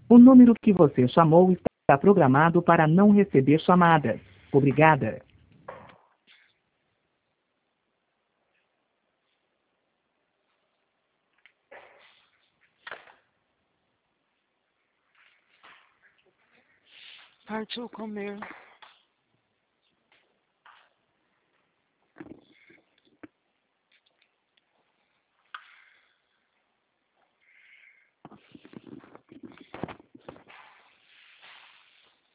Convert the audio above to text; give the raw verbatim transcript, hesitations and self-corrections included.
O número que você chamou está programado para não receber chamadas. Obrigada. Partiu comer.